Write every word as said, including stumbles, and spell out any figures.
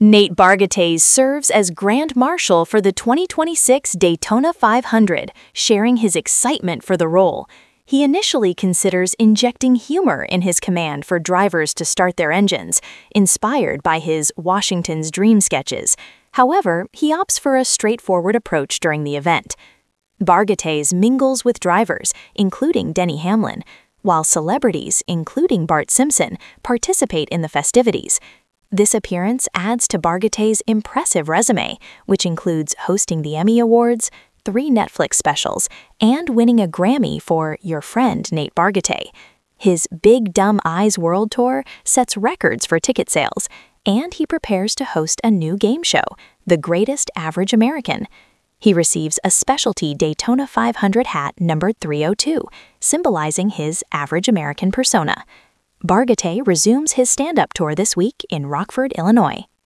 Nate Bargatze serves as Grand Marshal for the twenty twenty-six Daytona five hundred, sharing his excitement for the role. He initially considers injecting humor in his command for drivers to start their engines, inspired by his Washington's Dream sketches. However, he opts for a straightforward approach during the event. Bargatze mingles with drivers, including Denny Hamlin, while celebrities, including Bart Simpson, participate in the festivities. This appearance adds to Bargatze's impressive resume, which includes hosting the Emmy Awards, three Netflix specials, and winning a Grammy for Your Friend Nate Bargatze. His Big Dumb Eyes World Tour sets records for ticket sales, and he prepares to host a new game show, The Greatest Average American. He receives a specialty Daytona five hundred hat numbered three oh two, symbolizing his average American persona. Bargatze resumes his stand-up tour this week in Rockford, Illinois.